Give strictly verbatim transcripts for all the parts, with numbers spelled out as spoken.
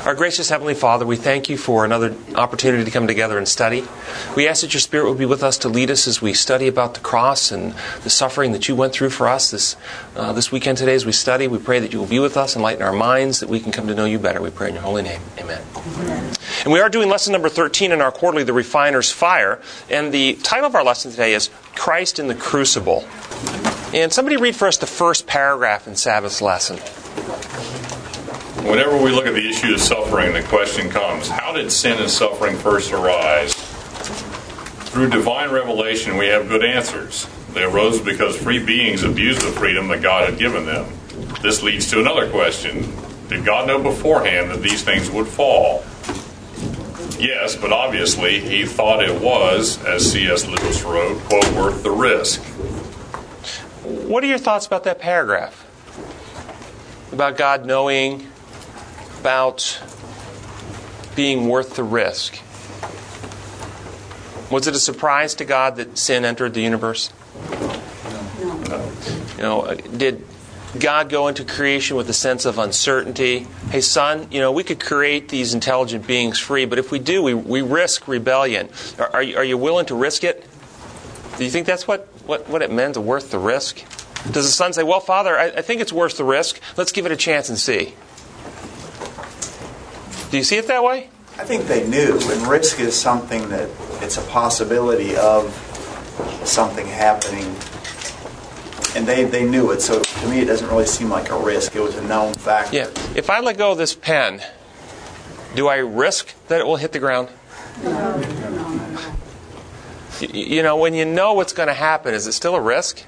Our gracious Heavenly Father, we thank you for another opportunity to come together and study. We ask that your Spirit will be with us to lead us as we study about the cross and the suffering that you went through for us this uh, this weekend today as we study. We pray that you will be with us, enlighten our minds, that we can come to know you better. We pray in your holy name. Amen. Amen. And we are doing lesson number thirteen in our quarterly, The Refiner's Fire. And the title of our lesson today is Christ in the Crucible. And somebody read for us the first paragraph in Sabbath's lesson. Whenever we look at the issue of suffering, the question comes, how did sin and suffering first arise? Through divine revelation, we have good answers. They arose because free beings abused the freedom that God had given them. This leads to another question. Did God know beforehand that these things would fall? Yes, but obviously he thought it was, as C S Lewis wrote, quote, worth the risk. What are your thoughts about that paragraph? About God knowing, about being worth the risk. Was it a surprise to God that sin entered the universe? No. You know, did God go into creation with a sense of uncertainty? Hey, son, you know, we could create these intelligent beings free, but if we do, we, we risk rebellion. Are, are, you, are you willing to risk it? Do you think that's what, what, what it meant, worth the risk? Does the son say, well, Father, I, I think it's worth the risk. Let's give it a chance and see. Do you see it that way? I think they knew, and risk is something that it's a possibility of something happening, and they, they knew it. So to me, it doesn't really seem like a risk. It was a known factor. Yeah. If I let go of this pen, do I risk that it will hit the ground? No. no. You, you know, when you know what's going to happen, is it still a risk?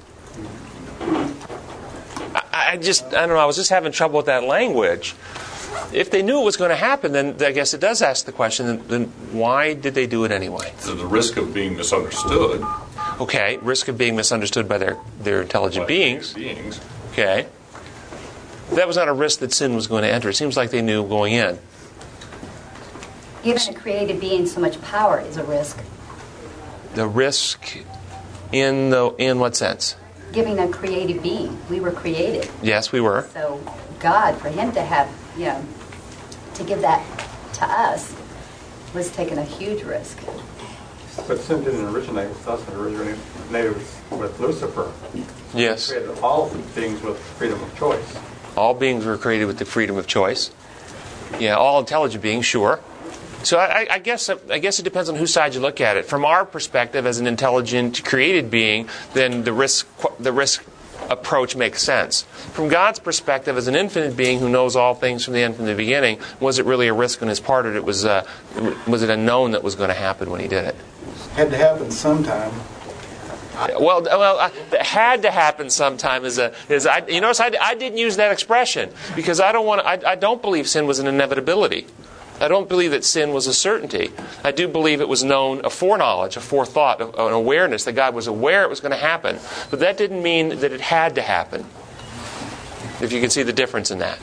I, I just, I don't know, I was just having trouble with that language. If they knew it was going to happen, then I guess it does ask the question, then, then why did they do it anyway? So the risk of being misunderstood. Okay, risk of being misunderstood by their, their intelligent by beings. beings. Okay. That was not a risk that sin was going to enter. It seems like they knew going in. Giving a created being so much power is a risk. The risk in the in what sense? Giving a created being. We were created. Yes, we were. So God, for him to have, you know, to give that to us was taking a huge risk. But sin didn't originate with us, it originated with Lucifer. Yes. He created all beings with freedom of choice. All beings were created with the freedom of choice. Yeah, all intelligent beings, sure. So I, I guess I guess it depends on whose side you look at it. From our perspective, as an intelligent, created being, then the risk the risk approach makes sense. From God's perspective, as an infinite being who knows all things from the end, from the beginning, was it really a risk on his part, or it was uh, was it a known that was going to happen when he did it? Had to happen sometime. Well, well, uh, had to happen sometime is a is I. You notice I, I didn't use that expression because I don't want. I, I don't believe sin was an inevitability. I don't believe that sin was a certainty. I do believe it was known, a foreknowledge, a forethought, an awareness that God was aware it was going to happen. But that didn't mean that it had to happen. If you can see the difference in that.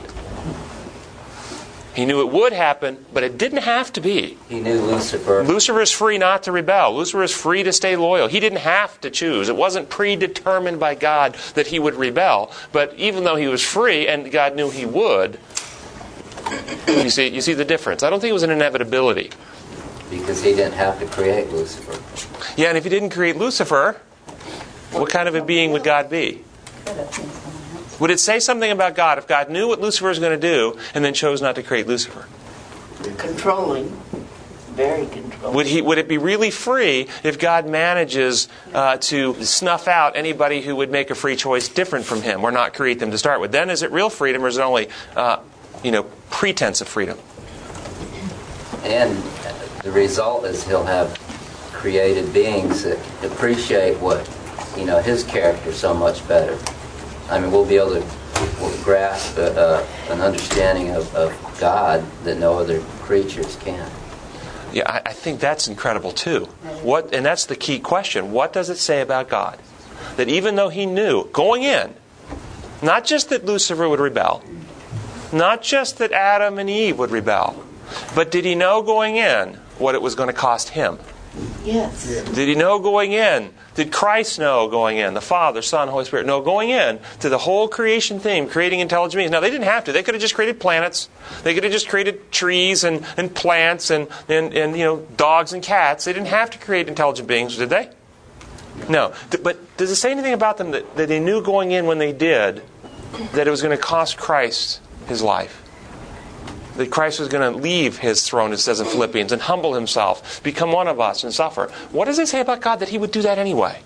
He knew it would happen, but it didn't have to be. He knew Lucifer. Lucifer is free not to rebel. Lucifer is free to stay loyal. He didn't have to choose. It wasn't predetermined by God that he would rebel. But even though he was free, and God knew he would, You see, you see the difference. I don't think it was an inevitability. Because he didn't have to create Lucifer. Yeah, and if he didn't create Lucifer, what kind of a being would God be? Would it say something about God if God knew what Lucifer was going to do and then chose not to create Lucifer? Controlling. Very controlling. Would he? Would it be really free if God manages uh, to snuff out anybody who would make a free choice different from him or not create them to start with? Then is it real freedom, or is it only uh, you know, pretense of freedom? And the result is he'll have created beings that appreciate what, you know, his character so much better. I mean, we'll be able to we'll grasp a, a, an understanding of, of God that no other creatures can. Yeah, I, I think that's incredible too. What, and that's the key question. What does it say about God? That even though he knew, going in, not just that Lucifer would rebel, not just that Adam and Eve would rebel, but did he know going in what it was going to cost him? Yes. Did he know going in? Did Christ know going in? The Father, Son, Holy Spirit know going in to the whole creation theme, creating intelligent beings. Now, they didn't have to. They could have just created planets. They could have just created trees and, and plants and, and, and you know dogs and cats. They didn't have to create intelligent beings, did they? No. But does it say anything about them that, that they knew going in when they did that it was going to cost Christ his life? That Christ was going to leave his throne, it says in Philippians, and humble himself, become one of us, and suffer. What does it say about God that he would do that anyway?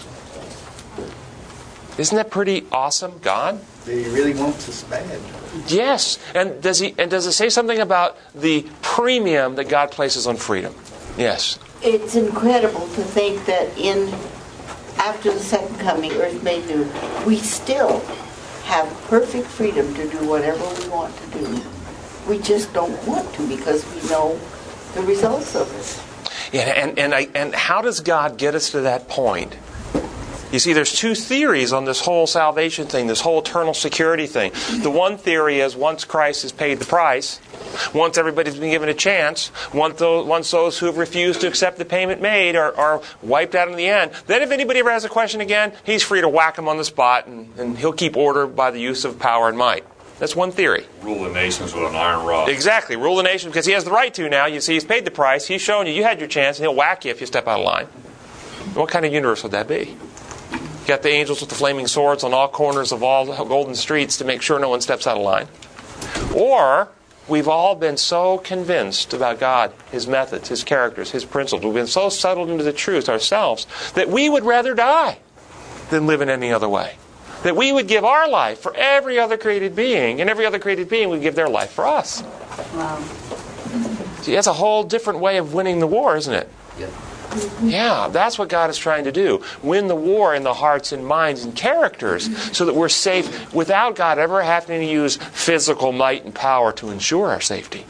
Isn't that pretty awesome, God? That he really wants us bad. Yes. And does he? And does it say something about the premium that God places on freedom? Yes. It's incredible to think that in after the second coming, earth made new, we still have perfect freedom to do whatever we want to do. We just don't want to because we know the results of it. Yeah, and and I, and how does God get us to that point? You see, there's two theories on this whole salvation thing, this whole eternal security thing. The one theory is once Christ has paid the price, once everybody's been given a chance, once those, once those who have refused to accept the payment made are, are wiped out in the end, then if anybody ever has a question again, he's free to whack them on the spot, and, and he'll keep order by the use of power and might. That's one theory. Rule the nations with an iron rod. Exactly. Rule the nations because he has the right to now. You see, he's paid the price. He's shown you you had your chance, and he'll whack you if you step out of line. What kind of universe would that be? You got the angels with the flaming swords on all corners of all golden streets to make sure no one steps out of line. Or we've all been so convinced about God, his methods, his characters, his principles. We've been so settled into the truth ourselves that we would rather die than live in any other way. That we would give our life for every other created being, and every other created being would give their life for us. Wow. See, that's a whole different way of winning the war, isn't it? Yeah. Yeah, that's what God is trying to do. Win the war in the hearts and minds and characters so that we're safe without God ever having to use physical might and power to ensure our safety.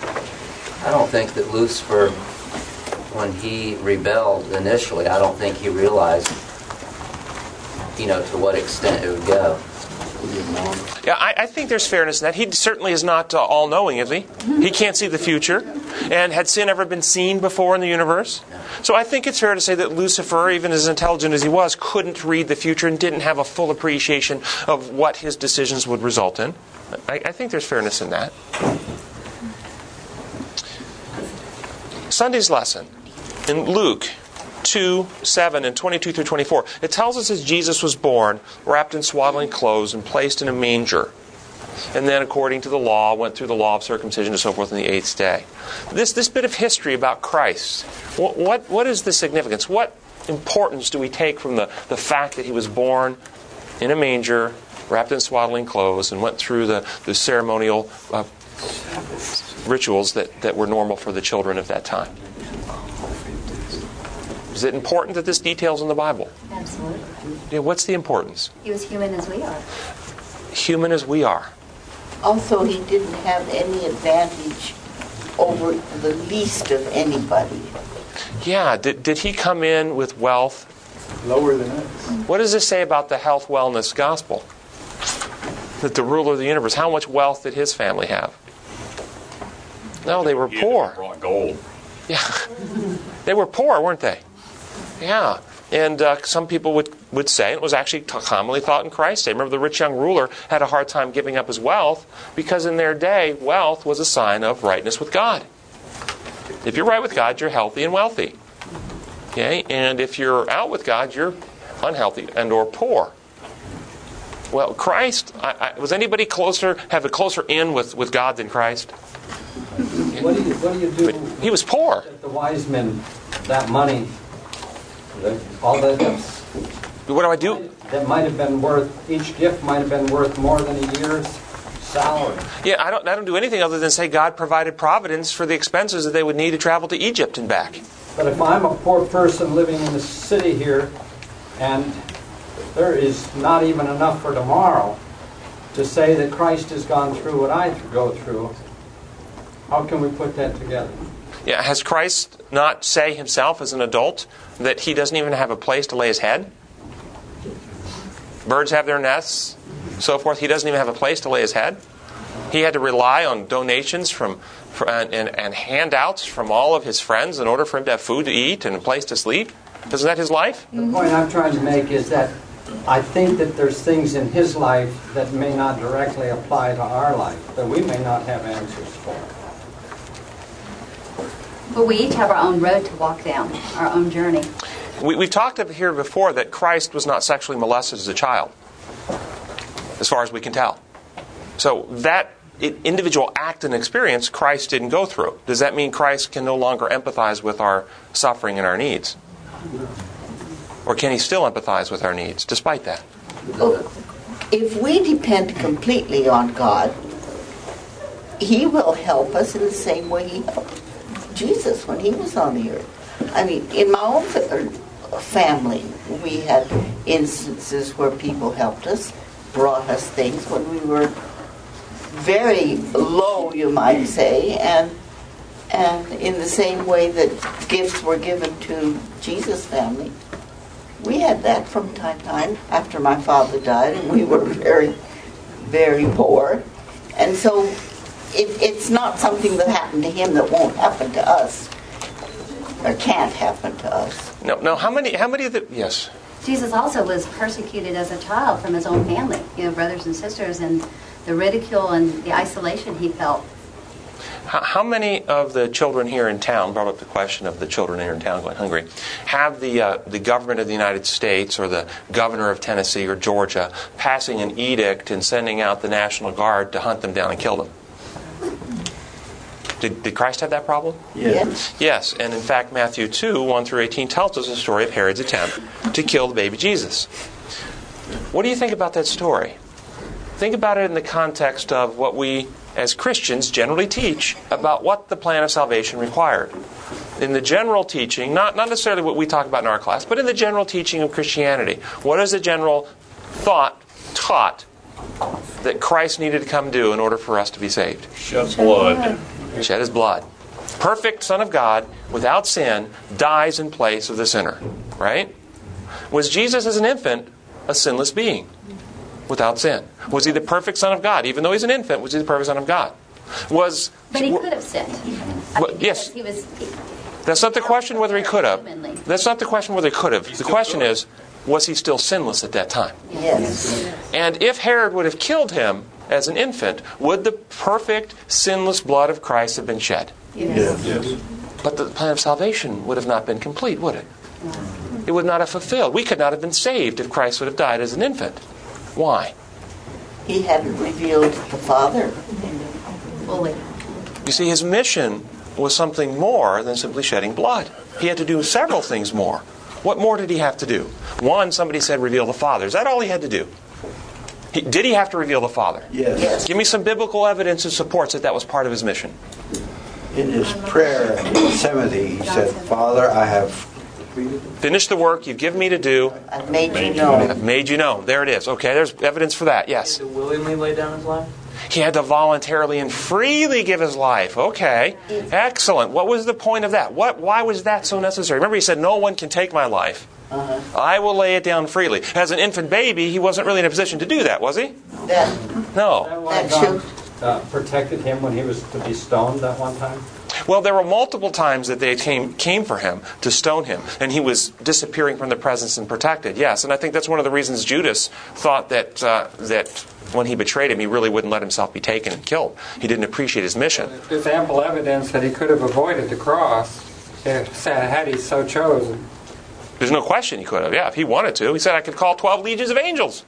I don't think that Lucifer, when he rebelled initially, I don't think he realized, you know, to what extent it would go. Yeah, I, I think there's fairness in that. He certainly is not uh, all-knowing, is he? He can't see the future. And had sin ever been seen before in the universe? So I think it's fair to say that Lucifer, even as intelligent as he was, couldn't read the future and didn't have a full appreciation of what his decisions would result in. I, I think there's fairness in that. Sunday's lesson in Luke two, seven, and twenty-two through twenty-four. It tells us as Jesus was born, wrapped in swaddling clothes and placed in a manger. And then, according to the law, went through the law of circumcision and so forth on the eighth day. This this bit of history about Christ, what what, what is the significance? What importance do we take from the, the fact that he was born in a manger, wrapped in swaddling clothes, and went through the, the ceremonial uh, rituals that, that were normal for the children of that time? Is it important that this detail's in the Bible? Absolutely. Yeah, what's the importance? He was human as we are. Human as we are. Also, he didn't have any advantage over the least of anybody. Yeah, did, did he come in with wealth? Lower than us. What does this say about the health wellness gospel? That the ruler of the universe, how much wealth did his family have? No, they were He poor. brought gold. Yeah, they were poor, weren't they? Yeah, and uh, some people would, would say, it was actually commonly thought in Christ's day. Remember, the rich young ruler had a hard time giving up his wealth because in their day, wealth was a sign of rightness with God. If you're right with God, you're healthy and wealthy. Okay, and if you're out with God, you're unhealthy and or poor. Well, Christ, I, I, was anybody closer, have a closer in with, with God than Christ? What do you, what do you do? But he was poor. The wise men, that money, the, all that, that's, What do I do? that might have been worth, each gift might have been worth more than a year's salary. Yeah, I don't, I don't do anything other than say God provided providence for the expenses that they would need to travel to Egypt and back. But if I'm a poor person living in the city here, and there is not even enough for tomorrow to say that Christ has gone through what I go through, how can we put that together? Yeah, has Christ not say himself as an adult that he doesn't even have a place to lay his head? Birds have their nests, so forth. He doesn't even have a place to lay his head. He had to rely on donations from, from and, and, and handouts from all of his friends in order for him to have food to eat and a place to sleep. Isn't that his life? The point I'm trying to make is that I think that there's things in his life that may not directly apply to our life, that we may not have answers for. But we each have our own road to walk down, our own journey. We, we've talked up here before that Christ was not sexually molested as a child, as far as we can tell. So that individual act and experience Christ didn't go through. Does that mean Christ can no longer empathize with our suffering and our needs? Or can he still empathize with our needs despite that? Well, if we depend completely on God, he will help us in the same way he helped Jesus when he was on the earth. I mean, in my own family, we had instances where people helped us, brought us things when we were very low, you might say, and and in the same way that gifts were given to Jesus' family. We had that from time to time after my father died, and we were very, very poor. And so it, it's not something that happened to him that won't happen to us, or can't happen to us. No, no. How many? How many of the? Yes. Jesus also was persecuted as a child from his own family, you know, brothers and sisters, and the ridicule and the isolation he felt. How, how many of the children here in town, brought up the question of the children here in town going hungry, have the uh, the government of the United States or the governor of Tennessee or Georgia passing an edict and sending out the National Guard to hunt them down and kill them? Did, did Christ have that problem? Yes. Yes, and in fact Matthew two, one through eighteen tells us the story of Herod's attempt to kill the baby Jesus. What do you think about that story? Think about it in the context of what we as Christians generally teach about what the plan of salvation required. In the general teaching, not, not necessarily what we talk about in our class, but in the general teaching of Christianity, what is the general thought taught that Christ needed to come do in order for us to be saved? Shed blood. Shed his blood. Perfect Son of God, without sin, dies in place of the sinner. Right? Was Jesus as an infant a sinless being? Without sin. Was he the perfect Son of God? Even though he's an infant, was he the perfect Son of God? Was But he could have sinned. I well, mean, yes. He was, he, That's not the question whether he could have. That's not the question whether he could have. The question is, was he still sinless at that time? Yes. And if Herod would have killed him as an infant, would the perfect, sinless blood of Christ have been shed? Yes. Yes. But the plan of salvation would have not been complete, would it? It would not have fulfilled. We could not have been saved if Christ would have died as an infant. Why? He hadn't revealed the Father. fully. You see, his mission was something more than simply shedding blood. He had to do several things more. What more did he have to do? One, somebody said reveal the Father. Is that all he had to do? He, did he have to reveal the Father? Yes. Yes. Give me some biblical evidence that supports that that was part of his mission. In his prayer in Gethsemane, he said, Father, I have Finish the work you've given me to do. I've made you know. I've made you know. There it is. Okay, there's evidence for that. Yes. To willingly lay down his life? He had to voluntarily and freely give his life. Okay. Excellent. What was the point of that? What? Why was that so necessary? Remember he said, no one can take my life. Uh-huh. I will lay it down freely. As an infant baby, he wasn't really in a position to do that, was he? That, No. that God should, uh, protected him when he was to be stoned that one time? Well, there were multiple times that they came came for him to stone him, and he was disappearing from the presence and protected. Yes, and I think that's one of the reasons Judas thought that uh, that when he betrayed him, he really wouldn't let himself be taken and killed. He didn't appreciate his mission. There's ample evidence that he could have avoided the cross if, had he so chosen. There's no question he could have. Yeah, if he wanted to, he said, "I could call twelve legions of angels."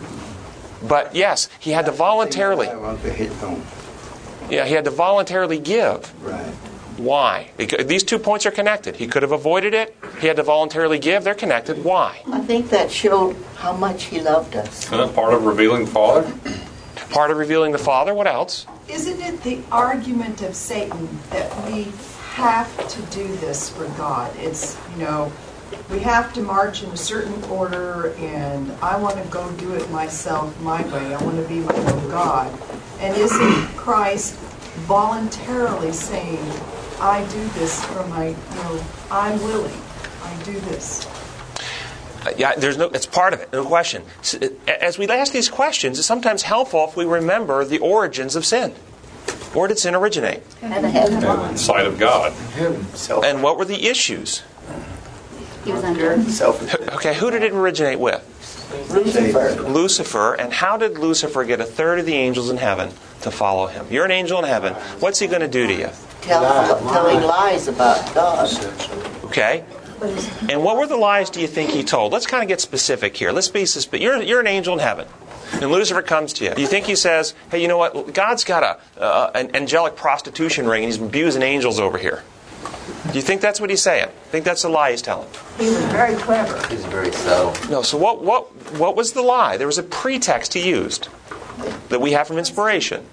But yes, he had to voluntarily. I want to hit home. Yeah, he had to voluntarily give. Right. Why? Because these two points are connected. He could have avoided it. He had to voluntarily give. They're connected. Why? I think that showed how much he loved us. Isn't that part of revealing the Father? Part of revealing the Father. What else? Isn't it the argument of Satan that we have to do this for God? It's, you know, we have to march in a certain order, and I want to go do it myself, my way. I want to be my own God. And isn't Christ voluntarily saying, I do this for my, you know, I'm willing. I do this. Uh, yeah, there's no. It's part of it. No question. As we ask these questions, it's sometimes helpful if we remember the origins of sin. Where did sin originate? In sight of God. And what were the issues? He was under. Selfish. Okay, who did it originate with? Lucifer. Lucifer. And how did Lucifer get a third of the angels in heaven to follow him? You're an angel in heaven. What's he going to do to you? Tell, telling lies about God. Okay. And what were the lies do you think he told? Let's kind of get specific here. Let's be specific. You're, you're an angel in heaven. And Lucifer comes to you. Do you think he says, hey, you know what? God's got a uh, an angelic prostitution ring and he's abusing angels over here. Do you think that's what he's saying? Think that's a lie he's telling? He was very clever. He's very subtle. No, so what, what, what was the lie? There was a pretext he used that we have from inspiration.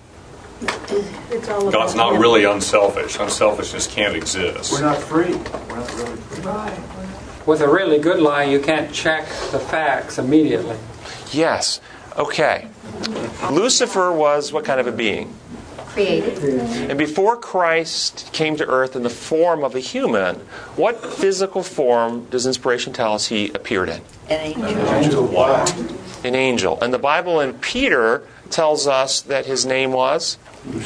God's not really unselfish. Unselfishness can't exist. We're not free. We're not really free. Right. With a really good lie, you can't check the facts immediately. Yes. Okay. Lucifer was what kind of a being? Created. And before Christ came to earth in the form of a human, what physical form does inspiration tell us he appeared in? An angel. An angel. And the Bible in Peter tells us that his name was?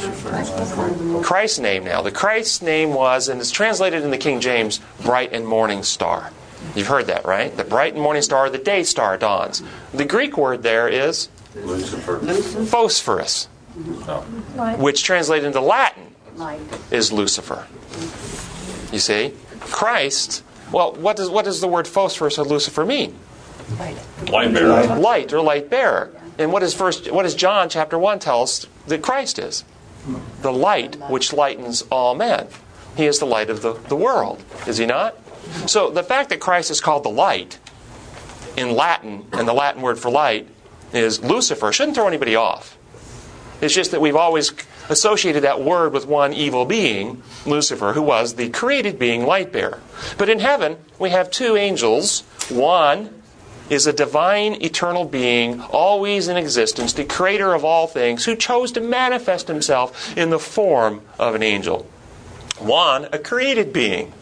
Christ's name now. The Christ's name was, and it's translated in the King James, bright and morning star. You've heard that, right? The bright and morning star, the day star dawns. The Greek word there is? Lucifer. Phosphorus. Which translated into Latin Light. is Lucifer. You see? Christ, well, what does what does the word phosphorus or Lucifer mean? Light bearer. Light or light bearer. And what does first what does John chapter one tell us that Christ is? The light which lightens all men. He is the light of the, the world, is he not? So the fact that Christ is called the light in Latin, and the Latin word for light is Lucifer, shouldn't throw anybody off. It's just that we've always associated that word with one evil being, Lucifer, who was the created being, light bearer. But in heaven, we have two angels. One is a divine, eternal being, always in existence, the creator of all things, who chose to manifest himself in the form of an angel. One, a created being,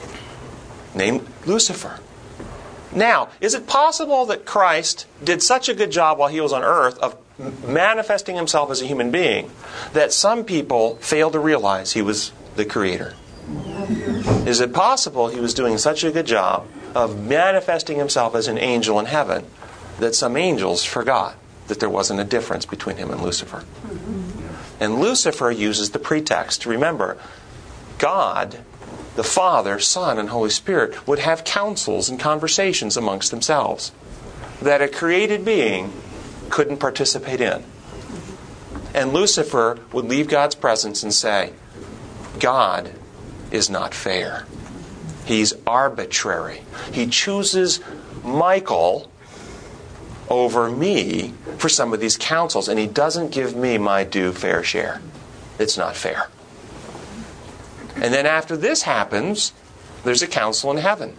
named Lucifer. Now, is it possible that Christ did such a good job while he was on earth of manifesting himself as a human being that some people fail to realize he was the creator? Is it possible he was doing such a good job of manifesting himself as an angel in heaven that some angels forgot that there wasn't a difference between him and Lucifer? And Lucifer uses the pretext. Remember, God, the Father, Son, and Holy Spirit would have councils and conversations amongst themselves that a created being couldn't participate in. And Lucifer would leave God's presence and say, God is not fair. He's arbitrary. He chooses Michael over me for some of these counsels, and he doesn't give me my due fair share. It's not fair. And then after this happens, there's a council in heaven.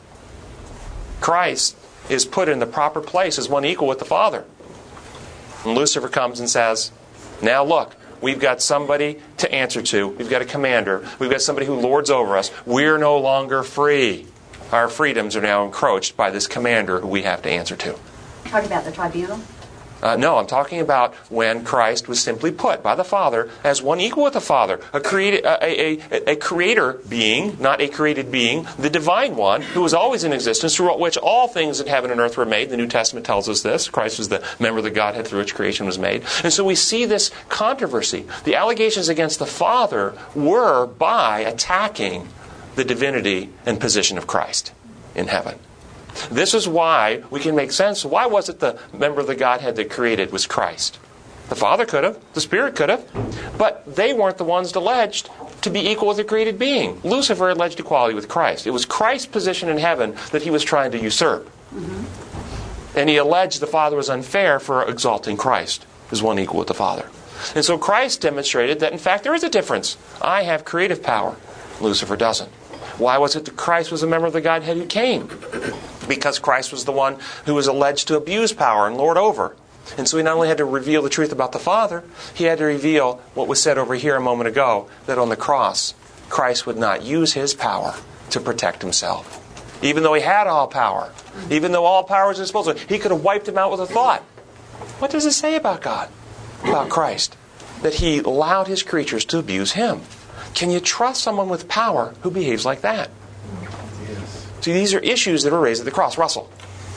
Christ is put in the proper place as one equal with the Father. And Lucifer comes and says, now look, we've got somebody to answer to. We've got a commander. We've got somebody who lords over us. We're no longer free. Our freedoms are now encroached by this commander who we have to answer to. Talking about the tribunal? Uh, no, I'm talking about when Christ was simply put by the Father as one equal with the Father, a, created, a, a, a creator being, not a created being, the divine one, who was always in existence, through which all things in heaven and earth were made. The New Testament tells us this. Christ was the member of the Godhead through which creation was made. And so we see this controversy. The allegations against the Father were by attacking the divinity and position of Christ in heaven. This is why we can make sense. Why was it the member of the Godhead that created was Christ? The Father could have. The Spirit could have. But they weren't the ones alleged to be equal with the created being. Lucifer alleged equality with Christ. It was Christ's position in heaven that he was trying to usurp. Mm-hmm. And he alleged the Father was unfair for exalting Christ as one equal with the Father. And so Christ demonstrated that, in fact, there is a difference. I have creative power. Lucifer doesn't. Why was it that Christ was a member of the Godhead who came? Because Christ was the one who was alleged to abuse power and lord over. And so he not only had to reveal the truth about the Father, he had to reveal what was said over here a moment ago, that on the cross, Christ would not use his power to protect himself. Even though he had all power, even though all power was at his disposal, he could have wiped him out with a thought. What does it say about God, about Christ? That he allowed his creatures to abuse him. Can you trust someone with power who behaves like that? Yes. See, these are issues that are raised at the cross. Russell.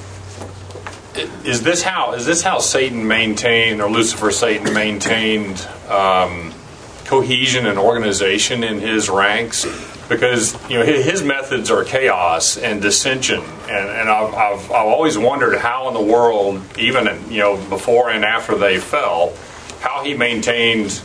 Is this how is this how Satan maintained, or Lucifer, Satan maintained um, cohesion and organization in his ranks? Because you know his methods are chaos and dissension, and, and I've, I've I've always wondered how in the world, even you know before and after they fell, how he maintained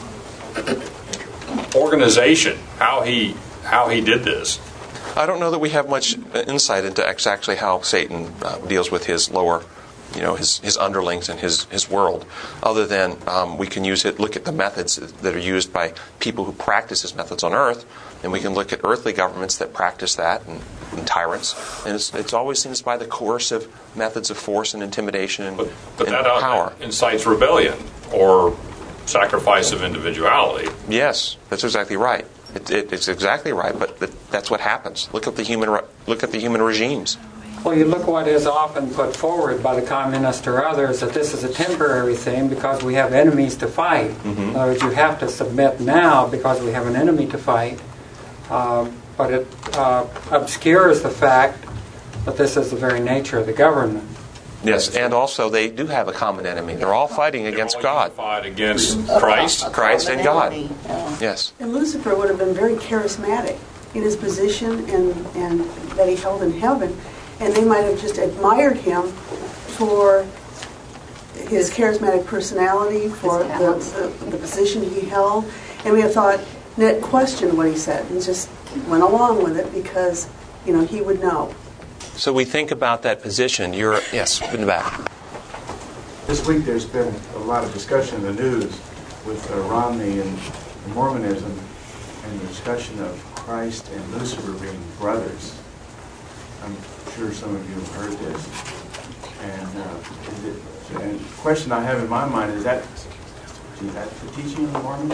organization, how he how he did this. I don't know that we have much insight into exactly how Satan uh, deals with his lower, you know, his, his underlings and his, his world, other than um, we can use it, look at the methods that are used by people who practice his methods on earth, and we can look at earthly governments that practice that, and, and tyrants, and it's, it's always seems by the coercive methods of force and intimidation and, but, but and that power. Incites rebellion or sacrifice of individuality. Yes, that's exactly right. It, it, it's exactly right, but, but that's what happens. Look at the human re- look at the human regimes. Well, you look what is often put forward by the communists or others, that this is a temporary thing because we have enemies to fight. Mm-hmm. In other words, you have to submit now because we have an enemy to fight. Um, but it uh, obscures the fact that this is the very nature of the government. Yes, and also they do have a common enemy. They're all fighting against God. Fight against Christ, Christ and God. Yes. And Lucifer would have been very charismatic in his position and, and that he held in heaven. And they might have just admired him for his charismatic personality, for the, the, the position he held. And we have thought, Ned questioned what he said and just went along with it because, you know, he would know. So we think about that position. You're, yes, in the back. This week there's been a lot of discussion in the news with uh, Romney and Mormonism and the discussion of Christ and Lucifer being brothers. I'm sure some of you have heard this. And, uh, is it, and the question I have in my mind is that, is that the teaching of the Mormons?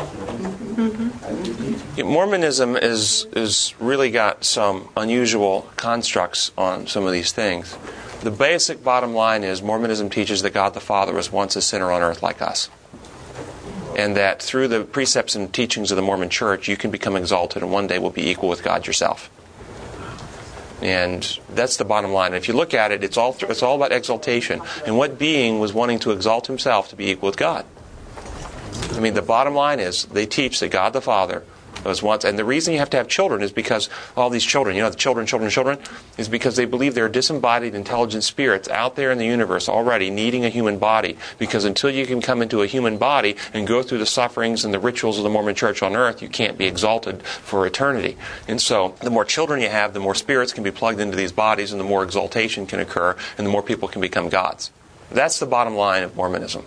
Mm-hmm. Mormonism is is really got some unusual constructs on some of these things. The basic bottom line is Mormonism teaches that God the Father was once a sinner on earth like us. And that through the precepts and teachings of the Mormon Church, you can become exalted and one day will be equal with God yourself. And that's the bottom line. And if you look at it, it's all it's all about exaltation. And what being was wanting to exalt himself to be equal with God? I mean, the bottom line is they teach that God the Father was once, and the reason you have to have children is because all these children, you know, the children, children, children, is because they believe there are disembodied intelligent spirits out there in the universe already needing a human body, because until you can come into a human body and go through the sufferings and the rituals of the Mormon Church on earth, you can't be exalted for eternity. And so the more children you have, the more spirits can be plugged into these bodies, and the more exaltation can occur, and the more people can become gods. That's the bottom line of Mormonism.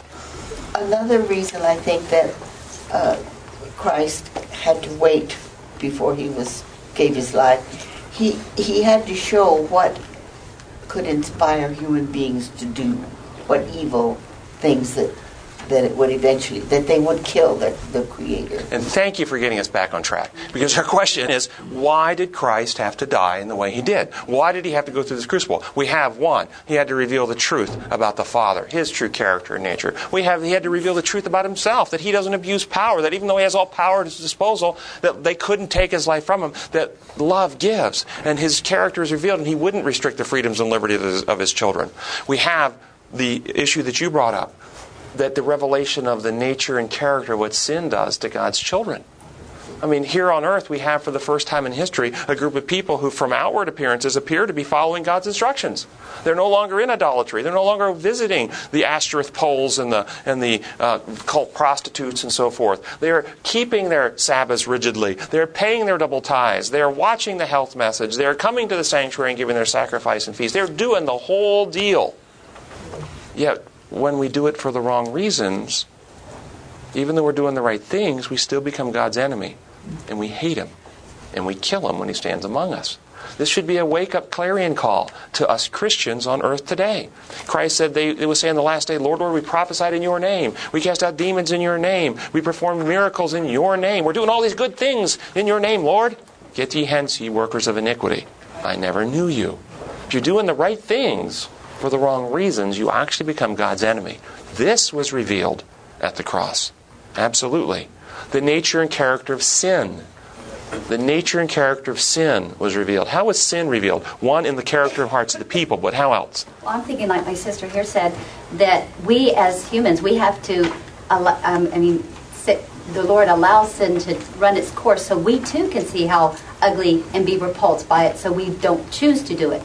Another reason I think that uh, Christ had to wait before he was gave his life, he he had to show what could inspire human beings to do, what evil things that that it would eventually, that they would kill the, the Creator. And thank you for getting us back on track. Because our question is, why did Christ have to die in the way he did? Why did he have to go through this crucible? We have one, he had to reveal the truth about the Father, his true character and nature. We have, he had to reveal the truth about himself, that he doesn't abuse power, that even though he has all power at his disposal, that they couldn't take his life from him, that love gives. And his character is revealed, and he wouldn't restrict the freedoms and liberty of his, of his children. We have the issue that you brought up, that the revelation of the nature and character of what sin does to God's children. I mean, here on earth we have for the first time in history a group of people who from outward appearances appear to be following God's instructions. They're no longer in idolatry. They're no longer visiting the Ashtoreth poles and the and the uh, cult prostitutes and so forth. They're keeping their Sabbaths rigidly. They're paying their double tithes. They're watching the health message. They're coming to the sanctuary and giving their sacrifice and feast. They're doing the whole deal. Yet, when we do it for the wrong reasons, even though we're doing the right things, we still become God's enemy. And we hate him. And we kill him when he stands among us. This should be a wake-up clarion call to us Christians on earth today. Christ said, they, they would say in the last day, Lord, Lord, we prophesied in your name. We cast out demons in your name. We performed miracles in your name. We're doing all these good things in your name, Lord. Get ye hence, ye workers of iniquity. I never knew you. If you're doing the right things for the wrong reasons, you actually become God's enemy. This was revealed at the cross. Absolutely. The nature and character of sin. The nature and character of sin was revealed. How was sin revealed? One, in the character of hearts of the people, but how else? Well, I'm thinking, like my sister here said, that we as humans, we have to, allow, um, I mean, sit, the Lord allows sin to run its course so we too can see how ugly and be repulsed by it, so we don't choose to do it.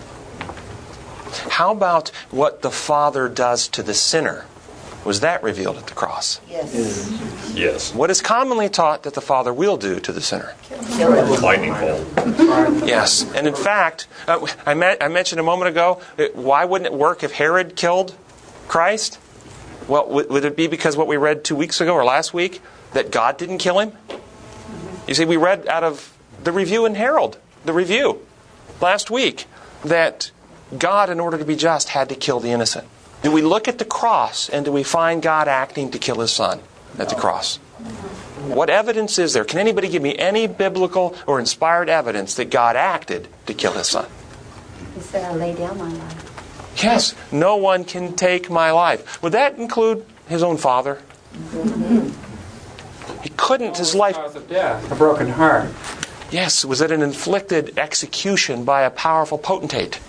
How about what the Father does to the sinner? Was that revealed at the cross? Yes. Yes. What is commonly taught that the Father will do to the sinner? Lightning bolt. Yes. And in fact, uh, I, met, I mentioned a moment ago, it, why wouldn't it work if Herod killed Christ? Well, w- would it be because what we read two weeks ago or last week, that God didn't kill him? You see, we read out of the Review and Herald, the Review, last week, that God, in order to be just, had to kill the innocent. Do we look at the cross and do we find God acting to kill his son at the cross? What evidence is there? Can anybody give me any biblical or inspired evidence that God acted to kill his son? He said, I lay down my life. Yes, no one can take my life. Would that include his own father? Mm-hmm. He couldn't, his life... Cause of death, a broken heart. Yes, was it an inflicted execution by a powerful potentate?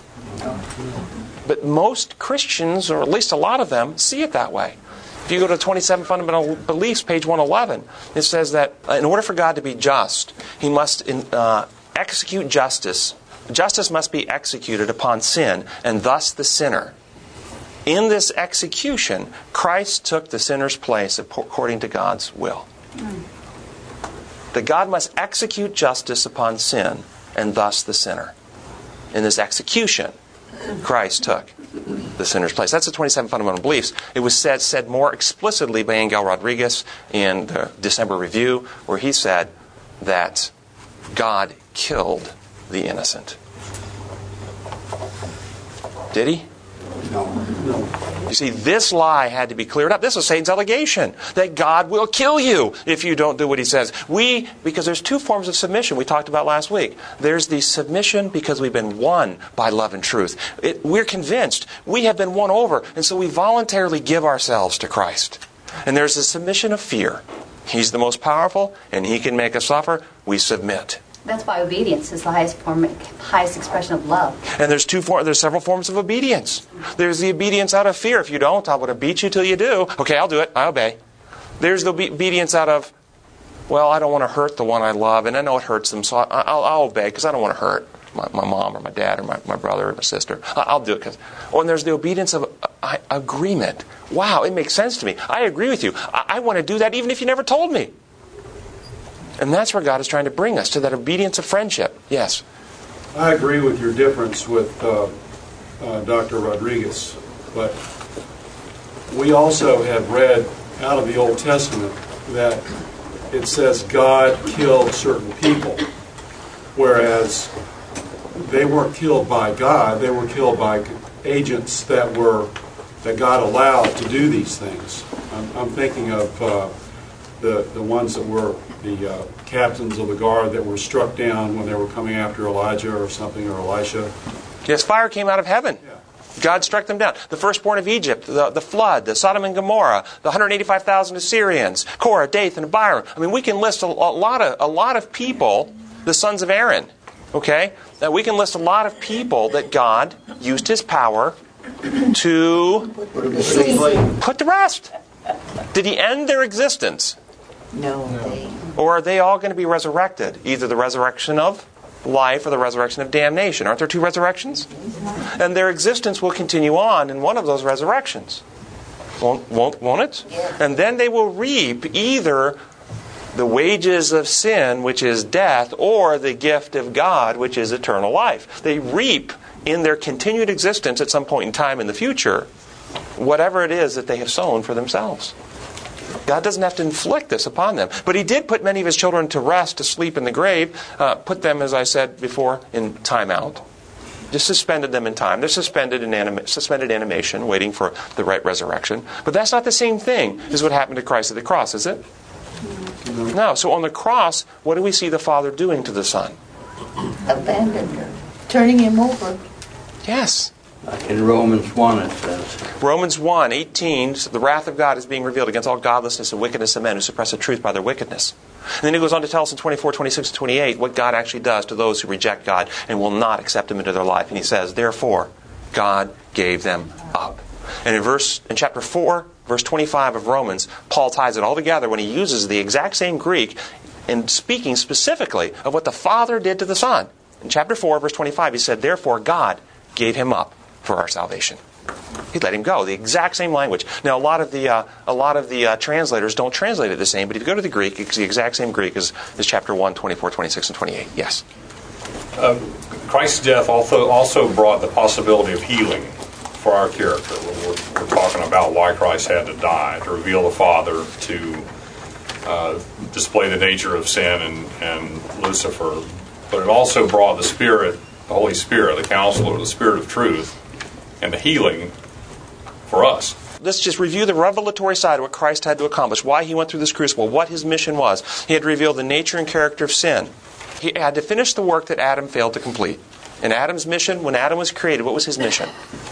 But most Christians, or at least a lot of them, see it that way. If you go to twenty-seven Fundamental Beliefs, page one eleven, it says that in order for God to be just, He must in, uh, execute justice. Justice must be executed upon sin, and thus the sinner. In this execution, Christ took the sinner's place according to God's will. That God must execute justice upon sin, and thus the sinner. In this execution, Christ took the sinner's place. That's the twenty-seven Fundamental Beliefs. It was said said more explicitly by Angel Rodriguez in the December Review, where he said that God killed the innocent. Did he? No. You see, this lie had to be cleared up. This was Satan's allegation, that God will kill you if you don't do what he says. We, because there's two forms of submission we talked about last week. There's the submission because we've been won by love and truth. It, we're convinced we have been won over, and so we voluntarily give ourselves to Christ. And there's the submission of fear. He's the most powerful, and he can make us suffer. We submit. That's why obedience is the highest form, highest expression of love. And there's two for, there's several forms of obedience. There's the obedience out of fear. If you don't, I'm going to beat you till you do. Okay, I'll do it. I obey. There's the obedience out of, well, I don't want to hurt the one I love, and I know it hurts them, so I'll, I'll obey because I don't want to hurt my, my mom or my dad or my, my brother or my sister. I'll do it. Cause, oh, and there's the obedience of uh, agreement. Wow, it makes sense to me. I agree with you. I, I want to do that even if you never told me. And that's where God is trying to bring us, to that obedience of friendship. Yes? I agree with your difference with uh, uh, Doctor Rodriguez, but we also have read out of the Old Testament that it says God killed certain people, whereas they weren't killed by God, they were killed by agents that were that God allowed to do these things. I'm, I'm thinking of uh, the the ones that were the uh, captains of the guard that were struck down when they were coming after Elijah or something, or Elisha. Yes, fire came out of heaven. Yeah. God struck them down. The firstborn of Egypt, the, the flood, the Sodom and Gomorrah, the one hundred eighty-five thousand Assyrians, Korah, Dathan, and Abiram. I mean, we can list a, a lot of a lot of people, the sons of Aaron. Okay, now we can list a lot of people that God used His power to put to rest. Did He end their existence? No, they... Or are they all going to be resurrected? Either the resurrection of life or the resurrection of damnation. Aren't there two resurrections? And their existence will continue on in one of those resurrections. Won't, won't, won't it? And then they will reap either the wages of sin, which is death, or the gift of God, which is eternal life. They reap in their continued existence at some point in time in the future whatever it is that they have sown for themselves. God doesn't have to inflict this upon them. But He did put many of His children to rest, to sleep in the grave, uh, put them, as I said before, in timeout. Just suspended them in time. They're suspended in anima- suspended animation, waiting for the right resurrection. But that's not the same thing as what happened to Christ at the cross, is it? No. So on the cross, what do we see the Father doing to the Son? Abandoned her. turning him over. Yes. In Romans one it says. Romans one, eighteen, so the wrath of God is being revealed against all godlessness and wickedness of men who suppress the truth by their wickedness. And then he goes on to tell us in twenty-four, twenty-six, and twenty-eight what God actually does to those who reject God and will not accept Him into their life. And he says, therefore, God gave them up. And in verse in chapter four, verse twenty-five of Romans, Paul ties it all together when he uses the exact same Greek in speaking specifically of what the Father did to the Son. In chapter four, verse twenty-five, he said, therefore, God gave Him up for our salvation. He let Him go. The exact same language. Now, a lot of the uh, a lot of the uh, translators don't translate it the same, but if you go to the Greek, it's the exact same Greek as, as chapter one, twenty-four, twenty-six, and twenty-eight. Yes? Uh, Christ's death also, also brought the possibility of healing for our character. We're, we're talking about why Christ had to die, to reveal the Father, to uh, display the nature of sin and, and Lucifer. But it also brought the Spirit, the Holy Spirit, the Counselor, the Spirit of truth, and the healing for us. Let's just review the revelatory side of what Christ had to accomplish, why He went through this crucible, what His mission was. He had to reveal the nature and character of sin. He had to finish the work that Adam failed to complete. And Adam's mission, when Adam was created, what was his mission?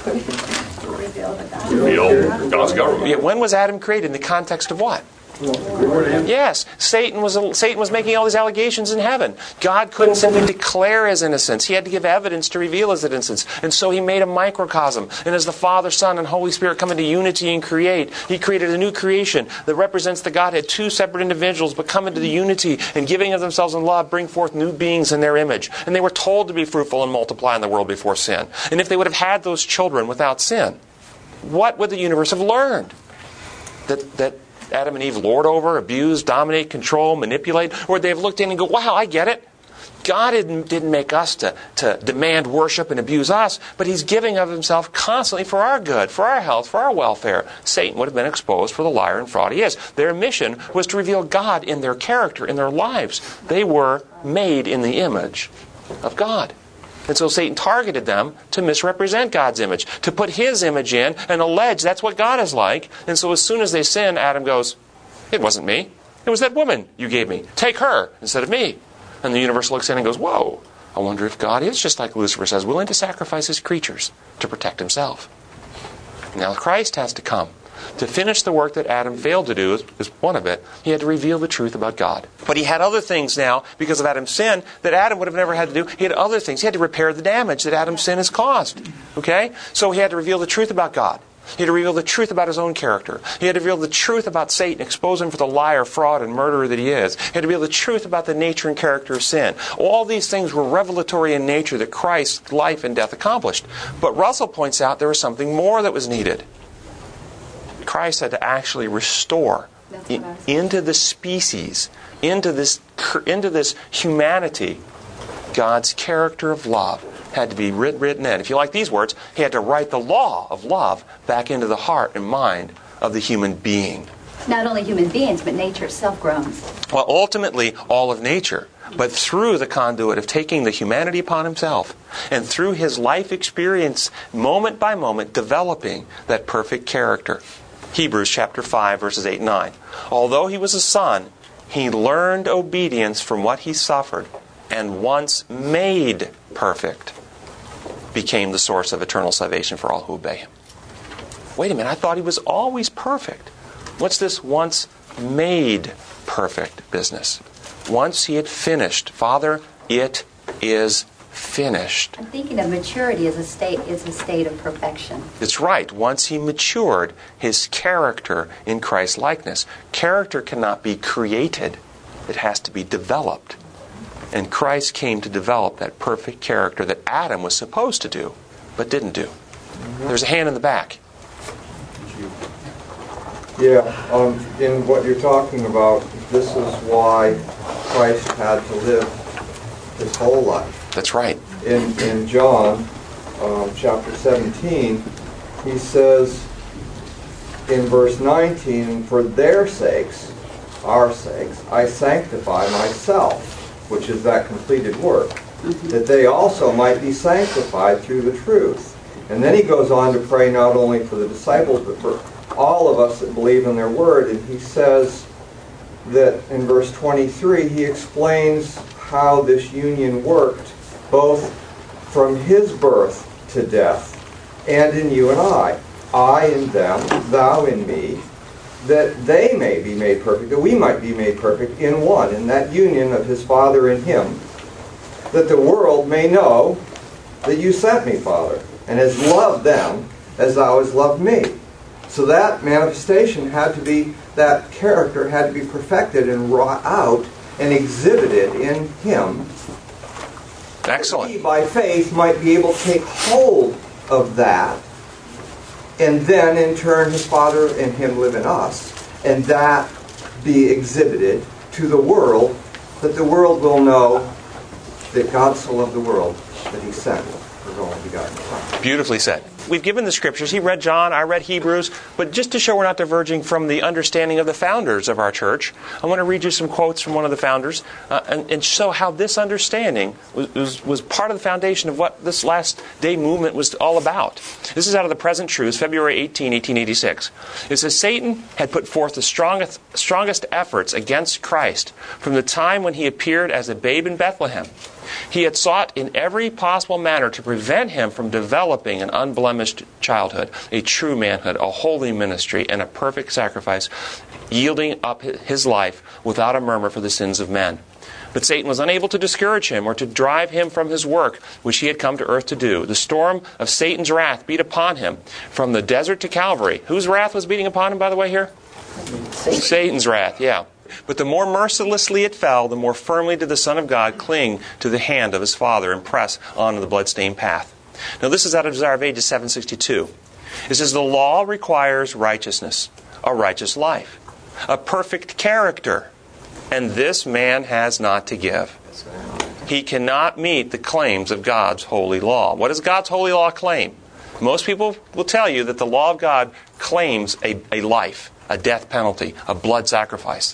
Reveal God's government. Yeah, when was Adam created? In the context of what? Yes, Satan was Satan was making all these allegations in heaven. God couldn't simply declare His innocence. He had to give evidence to reveal His innocence. And so He made a microcosm. And as the Father, Son, and Holy Spirit come into unity and create, He created a new creation that represents the Godhead, two separate individuals, but come into the unity and giving of themselves in love, bring forth new beings in their image. And they were told to be fruitful and multiply in the world before sin. And if they would have had those children without sin, what would the universe have learned? That that Adam and Eve lord over, abuse, dominate, control, manipulate? Or would they have looked in and go, wow, I get it. God didn't, didn't make us to, to demand worship and abuse us, but He's giving of Himself constantly for our good, for our health, for our welfare. Satan would have been exposed for the liar and fraud he is. Their mission was to reveal God in their character, in their lives. They were made in the image of God. And so Satan targeted them to misrepresent God's image, to put his image in and allege that's what God is like. And so as soon as they sin, Adam goes, it wasn't me. It was that woman you gave me. Take her instead of me. And the universe looks in and goes, whoa, I wonder if God is, just like Lucifer says, willing to sacrifice His creatures to protect Himself. Now Christ has to come. To finish the work that Adam failed to do, is one of it, He had to reveal the truth about God. But He had other things now, because of Adam's sin, that Adam would have never had to do. He had other things. He had to repair the damage that Adam's sin has caused. Okay? So He had to reveal the truth about God. He had to reveal the truth about His own character. He had to reveal the truth about Satan, expose him for the liar, fraud, and murderer that he is. He had to reveal the truth about the nature and character of sin. All these things were revelatory in nature that Christ's life and death accomplished. But Russell points out there was something more that was needed. Christ had to actually restore in, into the species, into this, into this humanity, God's character of love had to be writ, written in. If you like these words, He had to write the law of love back into the heart and mind of the human being. Not only human beings, but nature itself groans. Well, ultimately, all of nature. But through the conduit of taking the humanity upon Himself, and through His life experience, moment by moment, developing that perfect character. Hebrews chapter five, verses eight and nine. Although He was a son, He learned obedience from what He suffered, and once made perfect, became the source of eternal salvation for all who obey Him. Wait a minute, I thought He was always perfect. What's this once made perfect business? Once He had finished, Father, it is finished. I'm thinking of maturity as a state is a state of perfection. It's right. Once He matured His character in Christ's likeness. Character cannot be created. It has to be developed. And Christ came to develop that perfect character that Adam was supposed to do, but didn't do. There's a hand in the back. Yeah, um, in what you're talking about, this is why Christ had to live His whole life. That's right. In, in John um, chapter seventeen, He says in verse nineteen, for their sakes, our sakes, I sanctify myself, which is that completed work, mm-hmm. that they also might be sanctified through the truth. And then He goes on to pray not only for the disciples, but for all of us that believe in their word. And He says that in verse twenty-three, He explains how this union worked, both from his birth to death, and in you and I, I in them, thou in me, that they may be made perfect, that we might be made perfect in one, in that union of his Father and him, that the world may know that you sent me, Father, and has loved them as thou hast loved me. So that manifestation had to be, that character had to be perfected and wrought out and exhibited in him. Excellent. He, by faith, might be able to take hold of that, and then in turn his Father and him live in us, and that be exhibited to the world, that the world will know that God so loved the world that he sent his only begotten Son. Beautifully said. We've given the scriptures. He read John, I read Hebrews, but just to show we're not diverging from the understanding of the founders of our church, I want to read you some quotes from one of the founders uh, and, and show how this understanding was, was, was part of the foundation of what this last day movement was all about. This is out of the Present Truths, February eighteenth, eighteen eighty-six. It says, Satan had put forth the strongest, strongest efforts against Christ from the time when he appeared as a babe in Bethlehem. He had sought in every possible manner to prevent him from developing an unblemished childhood, a true manhood, a holy ministry, and a perfect sacrifice, yielding up his life without a murmur for the sins of men. But Satan was unable to discourage him or to drive him from his work, which he had come to earth to do. The storm of Satan's wrath beat upon him from the desert to Calvary. Whose wrath was beating upon him, by the way, here? Satan. Satan's wrath, yeah. But the more mercilessly it fell, the more firmly did the Son of God cling to the hand of his Father and press on the bloodstained path. Now this is out of Desire of Ages seven sixty-two. It says, the law requires righteousness, a righteous life, a perfect character, and this man has not to give. He cannot meet the claims of God's holy law. What does God's holy law claim? Most people will tell you that the law of God claims a, a life, a death penalty, a blood sacrifice.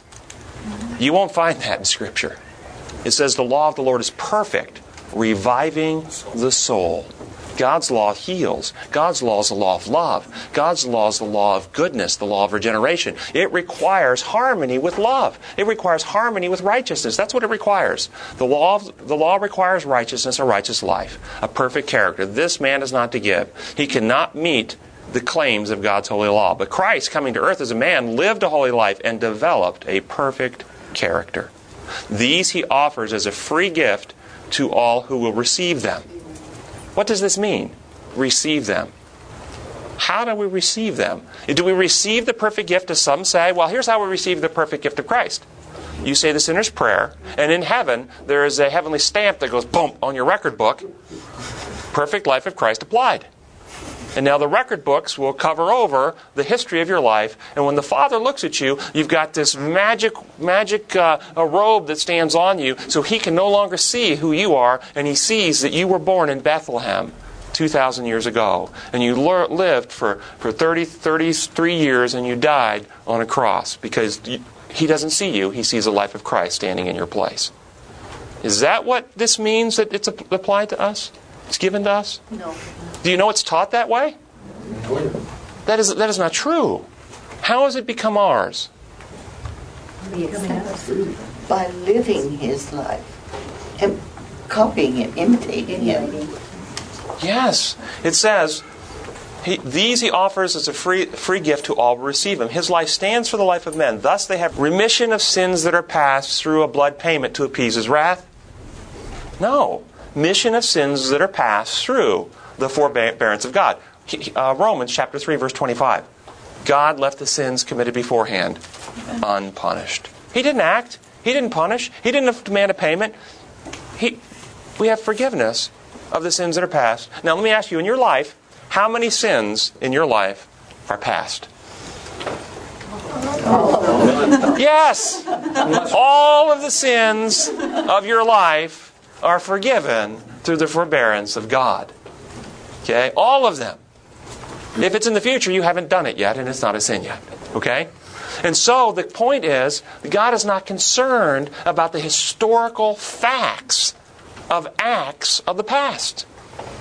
You won't find that in Scripture. It says the law of the Lord is perfect, reviving the soul. God's law heals. God's law is the law of love. God's law is the law of goodness, the law of regeneration. It requires harmony with love. It requires harmony with righteousness. That's what it requires. The law, of, the law requires righteousness, a righteous life, a perfect character. This man is not to give. He cannot meet the claims of God's holy law. But Christ, coming to earth as a man, lived a holy life and developed a perfect character. These he offers as a free gift to all who will receive them. What does this mean? Receive them. How do we receive them? Do we receive the perfect gift, as some say? Well, here's how we receive the perfect gift of Christ. You say the sinner's prayer, and in heaven, there is a heavenly stamp that goes, boom, on your record book. Perfect life of Christ applied. And now the record books will cover over the history of your life. And when the Father looks at you, you've got this magic magic uh, a robe that stands on you, so He can no longer see who you are, and He sees that you were born in Bethlehem two thousand years ago. And you le- lived for, for thirty, thirty-three years, and you died on a cross because you, He doesn't see you. He sees the life of Christ standing in your place. Is that what this means, that it's applied to us? It's given to us? No. Do you know it's taught that way? That is that is not true. How has it become ours? By living his life and copying it, imitating him. Yes. It says, he, these he offers as a free free gift to all who receive him. His life stands for the life of men. Thus they have remission of sins that are past through a blood payment to appease his wrath. No. Mission of sins that are passed through the forbearance of God. Uh, Romans chapter three, verse twenty-five. God left the sins committed beforehand unpunished. He didn't act. He didn't punish. He didn't demand a payment. He, we have forgiveness of the sins that are past. Now let me ask you, in your life, how many sins in your life are past? Yes! All of the sins of your life are forgiven through the forbearance of God. Okay? All of them. If it's in the future, you haven't done it yet, and it's not a sin yet. Okay? And so the point is, God is not concerned about the historical facts of acts of the past.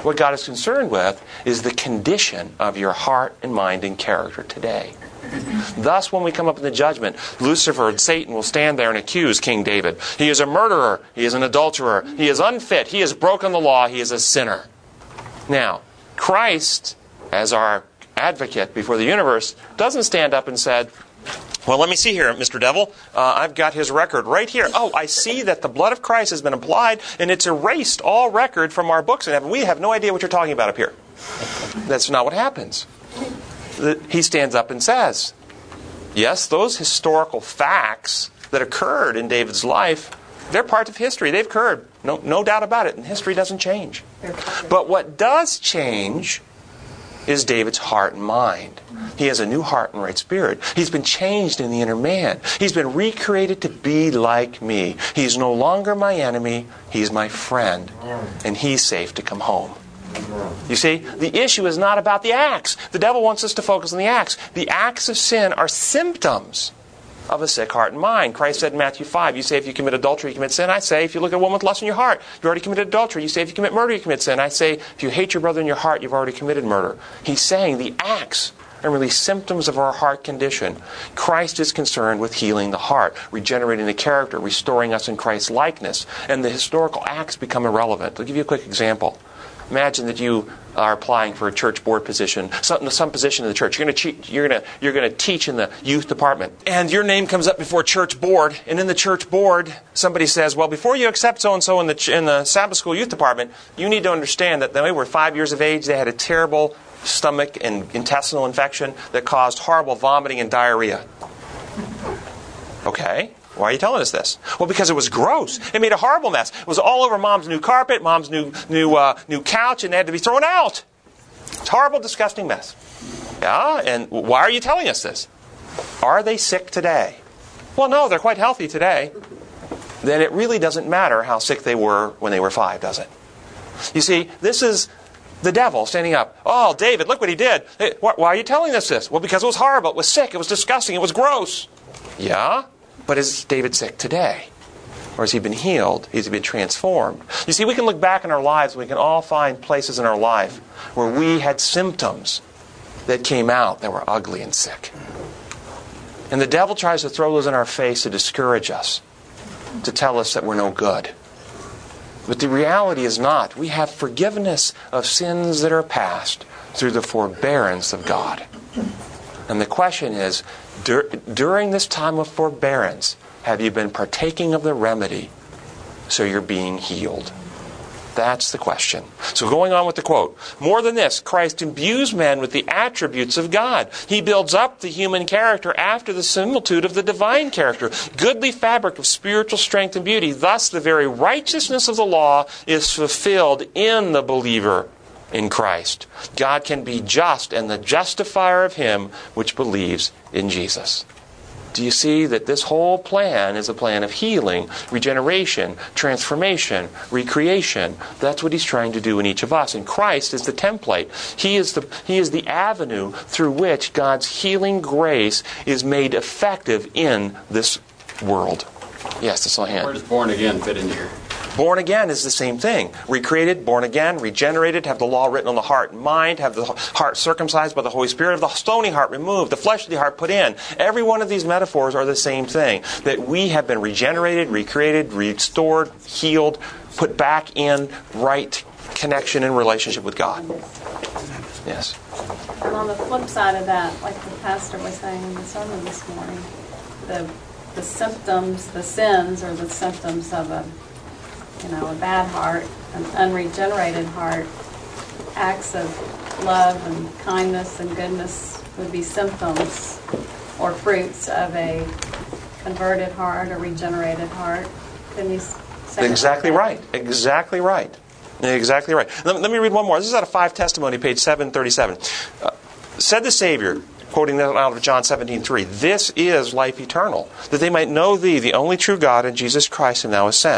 What God is concerned with is the condition of your heart and mind and character today. Thus, when we come up in the judgment, Lucifer and Satan will stand there and accuse King David. He is a murderer. He is an adulterer. He is unfit. He has broken the law. He is a sinner. Now, Christ, as our advocate before the universe, doesn't stand up and said, well, let me see here, Mister Devil. Uh, I've got his record right here. Oh, I see that the blood of Christ has been applied, and it's erased all record from our books in heaven. We have no idea what you're talking about up here. That's not what happens. He stands up and says, yes, those historical facts that occurred in David's life, they're part of history. They've occurred. No, no doubt about it. And history doesn't change. But what does change is David's heart and mind. He has a new heart and right spirit. He's been changed in the inner man. He's been recreated to be like me. He's no longer my enemy. He's my friend. And he's safe to come home. You see, the issue is not about the acts. The devil wants us to focus on the acts. The acts of sin are symptoms of a sick heart and mind. Christ said in Matthew five, you say if you commit adultery, you commit sin. I say if you look at a woman with lust in your heart, you already committed adultery. You say if you commit murder, you commit sin. I say if you hate your brother in your heart, you've already committed murder. He's saying the acts are really symptoms of our heart condition. Christ is concerned with healing the heart, regenerating the character, restoring us in Christ's likeness, and the historical acts become irrelevant. I'll give you a quick example. Imagine that you are applying for a church board position, some, some position in the church. You're going to you're going to you're going to teach in the youth department, and your name comes up before church board. And in the church board, somebody says, "Well, before you accept so and so in the in the Sabbath school youth department, you need to understand that they were five years of age. They had a terrible stomach and intestinal infection that caused horrible vomiting and diarrhea." Okay. Why are you telling us this? Well, because it was gross. It made a horrible mess. It was all over Mom's new carpet, Mom's new new uh, new couch, and they had to be thrown out. It's a horrible, disgusting mess. Yeah, and why are you telling us this? Are they sick today? Well, no, they're quite healthy today. Then it really doesn't matter how sick they were when they were five, does it? You see, this is the devil standing up. Oh, David, look what he did. Hey, why are you telling us this? Well, because it was horrible. It was sick. It was disgusting. It was gross. Yeah? But is David sick today? Or has he been healed? Has he been transformed? You see, we can look back in our lives and we can all find places in our life where we had symptoms that came out that were ugly and sick. And the devil tries to throw those in our face to discourage us, to tell us that we're no good. But the reality is not. We have forgiveness of sins that are past through the forbearance of God. And the question is, dur- during this time of forbearance, have you been partaking of the remedy so you're being healed? That's the question. So going on with the quote, more than this, Christ imbues men with the attributes of God. He builds up the human character after the similitude of the divine character, goodly fabric of spiritual strength and beauty. Thus, the very righteousness of the law is fulfilled in the believer in Christ. God can be just and the justifier of him which believes in Jesus. Do you see that this whole plan is a plan of healing, regeneration, transformation, recreation? That's what he's trying to do in each of us. And Christ is the template. He is the, he is the avenue through which God's healing grace is made effective in this world. Yes, that's all I had. Where does born again fit in here? Born again is the same thing. Recreated, born again, regenerated, have the law written on the heart and mind, have the heart circumcised by the Holy Spirit, have the stony heart removed, the fleshly heart put in. Every one of these metaphors are the same thing. That we have been regenerated, recreated, restored, healed, put back in right connection and relationship with God. Yes. And on the flip side of that, like the pastor was saying in the sermon this morning, the the symptoms, the sins, are the symptoms of a you know, a bad heart, an unregenerated heart. Acts of love and kindness and goodness would be symptoms or fruits of a converted heart, a regenerated heart. Can you say Exactly right. Exactly right. Exactly right. Let, let me read one more. This is out of Five Testimony, page seven thirty-seven. Uh, said the Savior, quoting that out of John seventeen three, "This is life eternal, that they might know thee, the only true God, and Jesus Christ, whom thou hast sent.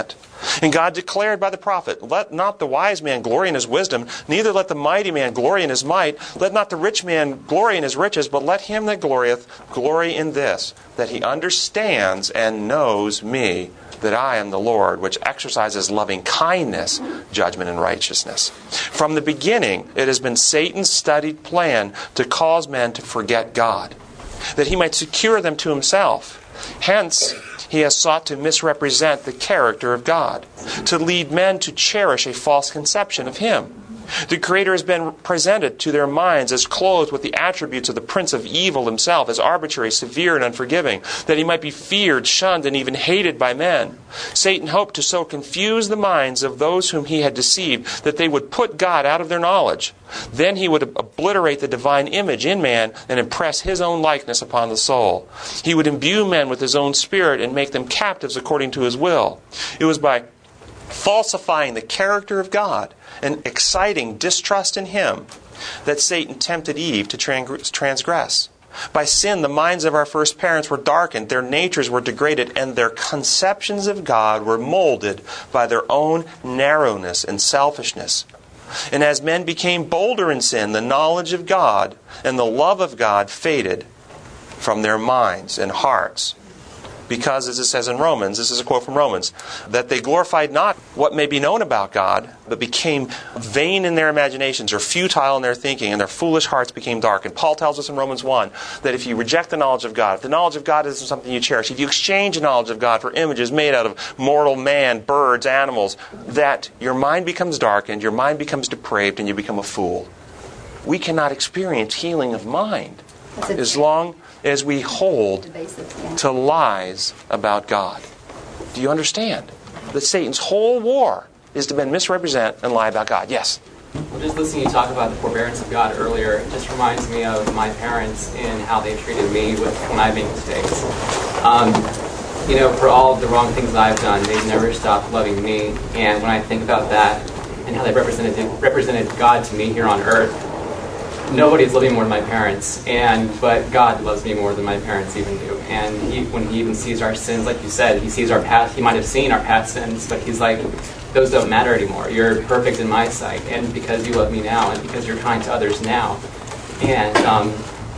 And God declared by the prophet, "Let not the wise man glory in his wisdom, neither let the mighty man glory in his might. Let not the rich man glory in his riches, but let him that glorieth glory in this, that he understands and knows me, that I am the Lord, which exercises loving kindness, judgment, and righteousness." From the beginning, it has been Satan's studied plan to cause men to forget God, that he might secure them to himself. Hence, he has sought to misrepresent the character of God, to lead men to cherish a false conception of Him. The Creator has been presented to their minds as clothed with the attributes of the Prince of Evil himself, as arbitrary, severe, and unforgiving, that he might be feared, shunned, and even hated by men. Satan hoped to so confuse the minds of those whom he had deceived that they would put God out of their knowledge. Then he would obliterate the divine image in man and impress his own likeness upon the soul. He would imbue men with his own spirit and make them captives according to his will. It was by falsifying the character of God and exciting distrust in Him that Satan tempted Eve to transgress. By sin, the minds of our first parents were darkened, their natures were degraded, and their conceptions of God were molded by their own narrowness and selfishness. And as men became bolder in sin, the knowledge of God and the love of God faded from their minds and hearts. Because, as it says in Romans, this is a quote from Romans, that they glorified not what may be known about God, but became vain in their imaginations, or futile in their thinking, and their foolish hearts became darkened. Paul tells us in Romans one that if you reject the knowledge of God, if the knowledge of God isn't something you cherish, if you exchange the knowledge of God for images made out of mortal man, birds, animals, that your mind becomes darkened, your mind becomes depraved, and you become a fool. We cannot experience healing of mind as long as we hold to lies about God. Do you understand that Satan's whole war is to misrepresent and lie about God? Yes? Well, just listening to you talk about the forbearance of God earlier, it just reminds me of my parents and how they treated me with when I made mistakes. Um, you know, for all of the wrong things that I've done, they've never stopped loving me. And when I think about that and how they represented represented God to me here on earth, nobody's loving me more than my parents, and but God loves me more than my parents even do. And he, when He even sees our sins, like you said, He sees our past. He might have seen our past sins, but He's like, those don't matter anymore. You're perfect in my sight, and because you love me now, and because you're kind to others now. And um,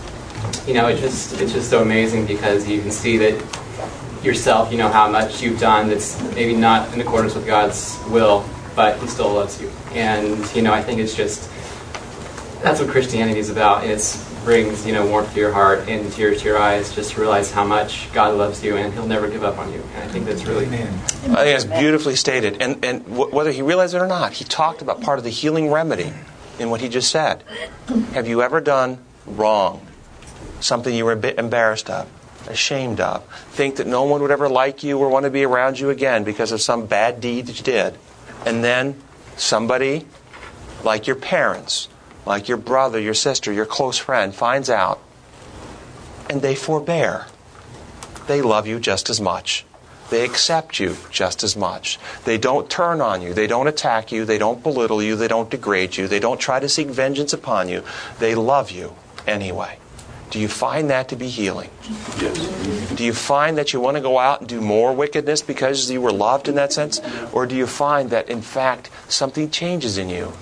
you know, it just it's just so amazing because you can see that yourself. You know how much you've done that's maybe not in accordance with God's will, but He still loves you. And you know, I think it's just. That's what Christianity is about. It brings, you know, warmth to your heart and tears to your eyes, just to realize how much God loves you and He'll never give up on you. And I think that's really... I think that's beautifully stated. And, and w- whether he realized it or not, he talked about part of the healing remedy in what he just said. Have you ever done wrong? Something you were a bit embarrassed of, ashamed of? Think that no one would ever like you or want to be around you again because of some bad deed that you did. And then somebody, like your parents... like your brother, your sister, your close friend, finds out, and they forbear. They love you just as much. They accept you just as much. They don't turn on you. They don't attack you. They don't belittle you. They don't degrade you. They don't try to seek vengeance upon you. They love you anyway. Do you find that to be healing? Yes. Do you find that you want to go out and do more wickedness because you were loved in that sense? Or do you find that, in fact, something changes in you?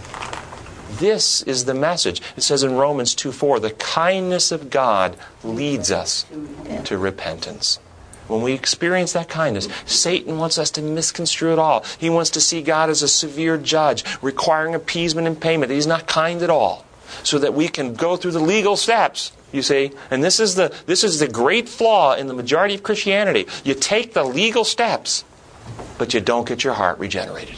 This is the message. It says in Romans two four, the kindness of God leads us to repentance. When we experience that kindness, Satan wants us to misconstrue it all. He wants to see God as a severe judge, requiring appeasement and payment. He's not kind at all. So that we can go through the legal steps, you see. And this is the this is the great flaw in the majority of Christianity. You take the legal steps, but you don't get your heart regenerated.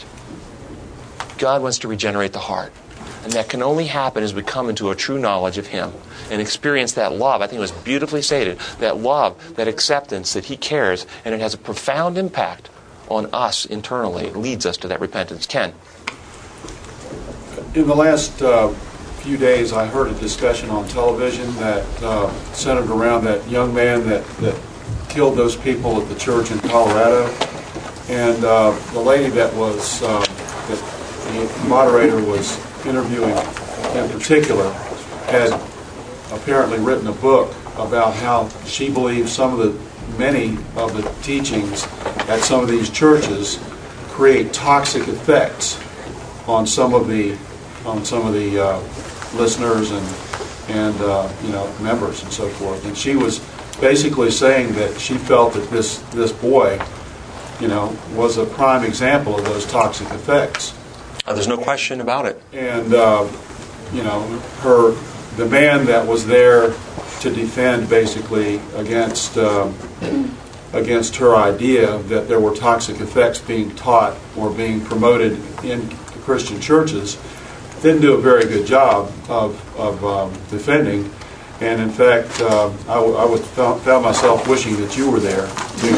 God wants to regenerate the heart. And that can only happen as we come into a true knowledge of Him and experience that love. I think it was beautifully stated. That love, that acceptance, that He cares, and it has a profound impact on us internally. It leads us to that repentance. Ken? In the last uh, few days, I heard a discussion on television that uh, centered around that young man that, that killed those people at the church in Colorado. And uh, the lady that was, uh, that the moderator was interviewing in particular had apparently written a book about how she believes some of the many of the teachings at some of these churches create toxic effects on some of the on some of the uh, listeners and and uh, you know members and so forth. And she was basically saying that she felt that this this boy, you know, was a prime example of those toxic effects. Oh, there's no question about it. And uh, you know, her the man that was there to defend basically against um, against her idea that there were toxic effects being taught or being promoted in Christian churches didn't do a very good job of of um, defending. And in fact, uh, I, I would found, found myself wishing that you were there to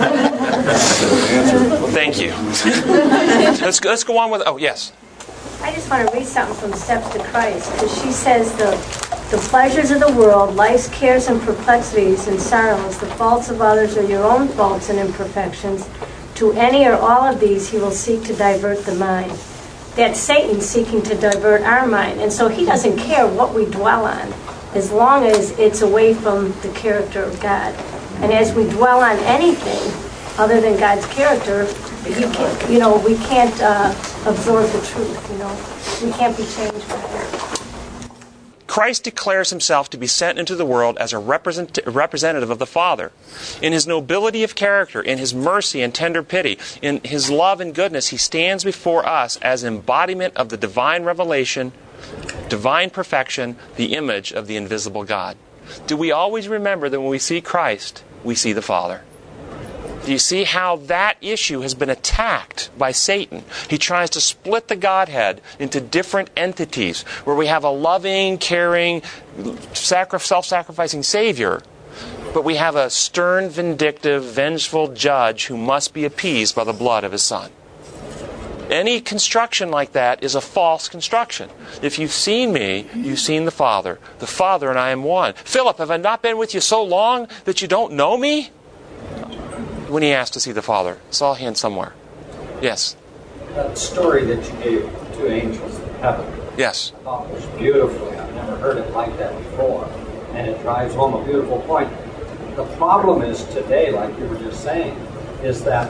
answer. Well, thank you. let's let's go on with. Oh yes. I just want to read something from Steps to Christ, because she says the the pleasures of the world, life's cares and perplexities and sorrows, the faults of others or your own faults and imperfections, to any or all of these he will seek to divert the mind. That's Satan seeking to divert our mind, and so he doesn't care what we dwell on, as long as it's away from the character of God. And as we dwell on anything other than God's character, you, can't, you know, we can't uh, absorb the truth, you know. We can't be changed by it. Christ declares himself to be sent into the world as a represent- representative of the Father. In his nobility of character, in his mercy and tender pity, in his love and goodness, he stands before us as embodiment of the divine revelation, divine perfection, the image of the invisible God. Do we always remember that when we see Christ, we see the Father? Do you see how that issue has been attacked by Satan? He tries to split the Godhead into different entities, where we have a loving, caring, self-sacrificing Savior, but we have a stern, vindictive, vengeful judge who must be appeased by the blood of his Son. Any construction like that is a false construction. If you've seen me, you've seen the Father. The Father and I am one. Philip, have I not been with you so long that you don't know me? When he asked to see the Father. Saw a hand somewhere. Yes. That story that you gave to angels in heaven. Yes. I thought it was beautiful. I've never heard it like that before. And it drives home a beautiful point. The problem is today, like you were just saying, is that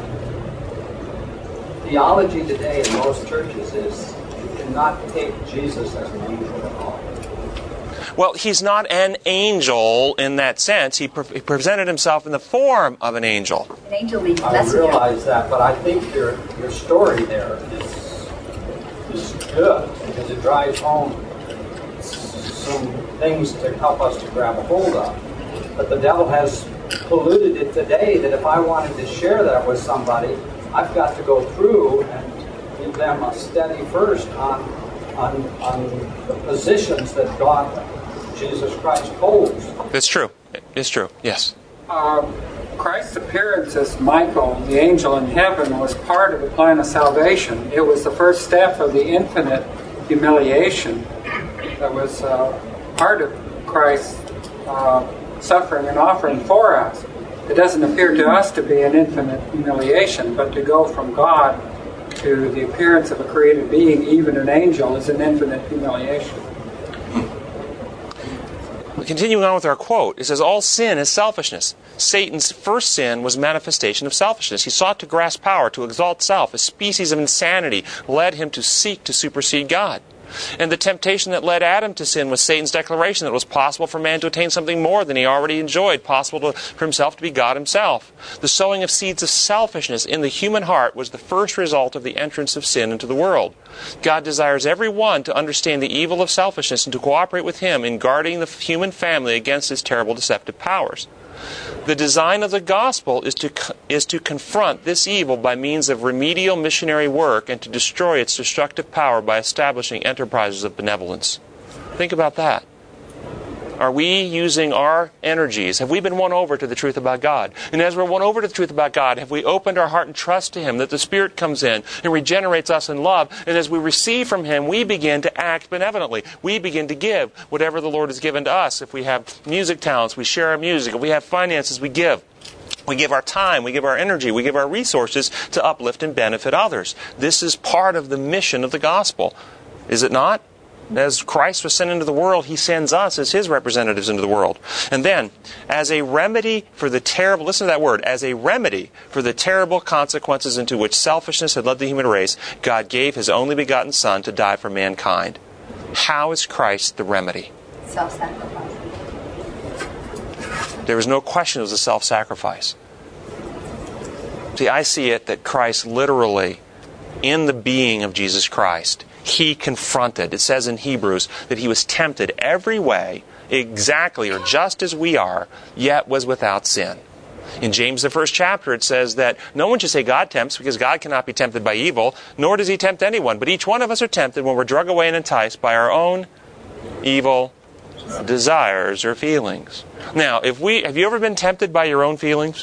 theology today in most churches is you cannot take Jesus as an angel at all. Well, he's not an angel in that sense. He, pre- he presented himself in the form of an angel. An angel means I messenger. realize that, but I think your your story there is is good because it drives home some things to help us to grab a hold of. But the devil has polluted it today that if I wanted to share that with somebody, I've got to go through and give them a steady first on on on the positions that God, Jesus Christ, holds. It's true. It's true. Yes. Uh, Christ's appearance as Michael, the angel in heaven, was part of the plan of salvation. It was the first step of the infinite humiliation that was uh, part of Christ's uh, suffering and offering for us. It doesn't appear to us to be an infinite humiliation, but to go from God to the appearance of a created being, even an angel, is an infinite humiliation. Continuing on with our quote, it says, all sin is selfishness. Satan's first sin was manifestation of selfishness. He sought to grasp power, to exalt self. A species of insanity led him to seek to supersede God. And the temptation that led Adam to sin was Satan's declaration that it was possible for man to attain something more than he already enjoyed, possible to, for himself to be God himself. The sowing of seeds of selfishness in the human heart was the first result of the entrance of sin into the world. God desires every one to understand the evil of selfishness and to cooperate with him in guarding the human family against its terrible deceptive powers. The design of the gospel is to is to confront this evil by means of remedial missionary work and to destroy its destructive power by establishing enterprises of benevolence. Think about that. Are we using our energies? Have we been won over to the truth about God? And as we're won over to the truth about God, have we opened our heart and trust to Him that the Spirit comes in and regenerates us in love? And as we receive from Him, we begin to act benevolently. We begin to give whatever the Lord has given to us. If we have music talents, we share our music. If we have finances, we give. We give our time, we give our energy, we give our resources to uplift and benefit others. This is part of the mission of the gospel. Is it not? As Christ was sent into the world, He sends us as His representatives into the world. And then, as a remedy for the terrible, listen to that word, as a remedy for the terrible consequences into which selfishness had led the human race, God gave His only begotten Son to die for mankind. How is Christ the remedy? Self-sacrifice. There was no question it was a self-sacrifice. See, I see it that Christ literally, in the being of Jesus Christ, He confronted. It says in Hebrews that He was tempted every way, exactly or just as we are, yet was without sin. In James, the first chapter, it says that no one should say God tempts, because God cannot be tempted by evil, nor does He tempt anyone. But each one of us are tempted when we're drug away and enticed by our own evil desires or feelings. Now, if we have you ever been tempted by your own feelings?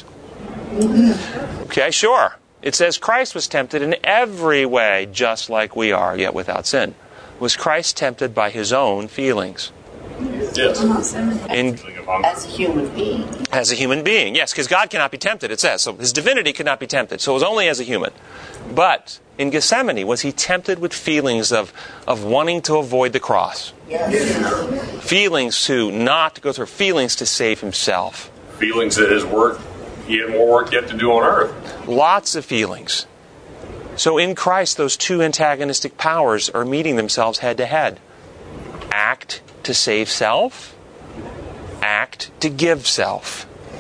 Okay, sure. It says Christ was tempted in every way just like we are, yet without sin. Was Christ tempted by His own feelings? Yes. In, as a human being. As a human being, yes, because God cannot be tempted, it says. So His divinity could not be tempted. So it was only as a human. But in Gethsemane, was He tempted with feelings of, of wanting to avoid the cross? Yes. Feelings to not go through, feelings to save Himself. Feelings that His work, He had more work yet to do on earth. Lots of feelings. So in Christ, those two antagonistic powers are meeting themselves head to head. Act to save self, act to give self.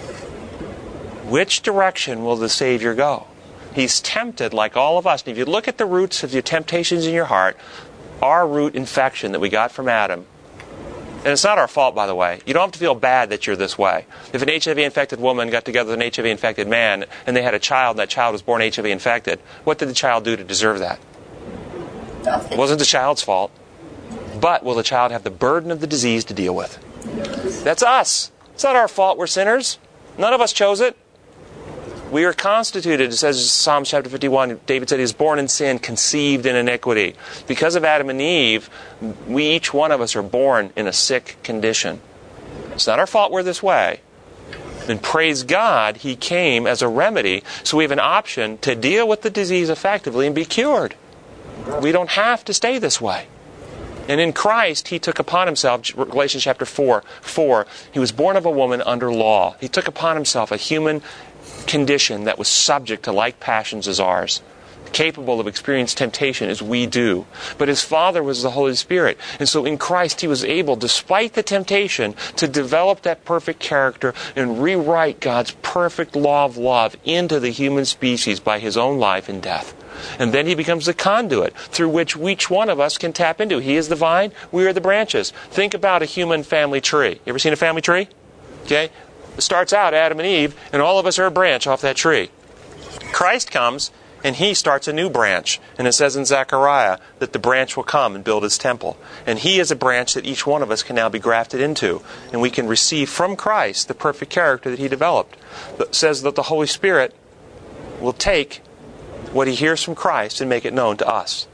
Which direction will the Savior go? He's tempted like all of us. And if you look at the roots of your temptations in your heart, our root infection that we got from Adam, and it's not our fault, by the way. You don't have to feel bad that you're this way. If an H I V-infected woman got together with an H I V-infected man, and they had a child, and that child was born H I V-infected, what did the child do to deserve that? Nothing. It wasn't the child's fault. But will the child have the burden of the disease to deal with? That's us. It's not our fault we're sinners. None of us chose it. We are constituted, it says in Psalm chapter fifty-one, David said he was born in sin, conceived in iniquity. Because of Adam and Eve, we, each one of us, are born in a sick condition. It's not our fault we're this way. And praise God, He came as a remedy, so we have an option to deal with the disease effectively and be cured. We don't have to stay this way. And in Christ, He took upon Himself, Galatians chapter four, four, He was born of a woman under law. He took upon Himself a human condition that was subject to like passions as ours, capable of experiencing temptation as we do. But His Father was the Holy Spirit. And so in Christ, He was able, despite the temptation, to develop that perfect character and rewrite God's perfect law of love into the human species by His own life and death. And then He becomes the conduit through which each one of us can tap into. He is the vine, we are the branches. Think about a human family tree. You ever seen a family tree? Okay? It starts out Adam and Eve, and all of us are a branch off that tree. Christ comes, and He starts a new branch. And it says in Zechariah that the branch will come and build His temple. And He is a branch that each one of us can now be grafted into. And we can receive from Christ the perfect character that He developed. It says that the Holy Spirit will take what He hears from Christ and make it known to us.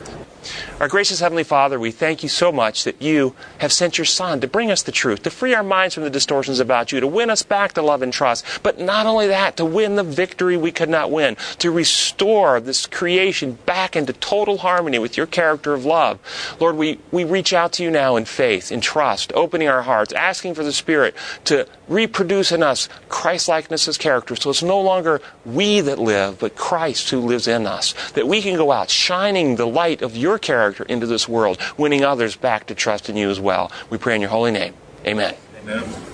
Our gracious Heavenly Father, we thank You so much that You have sent Your Son to bring us the truth, to free our minds from the distortions about You, to win us back to love and trust. But not only that, to win the victory we could not win, to restore this creation back into total harmony with Your character of love. Lord, we, we reach out to You now in faith, in trust, opening our hearts, asking for the Spirit to reproduce in us Christ-likeness as character, so it's no longer we that live, but Christ who lives in us. That we can go out shining the light of Your character into this world, winning others back to trust in You as well. We pray in Your holy name. Amen. Amen.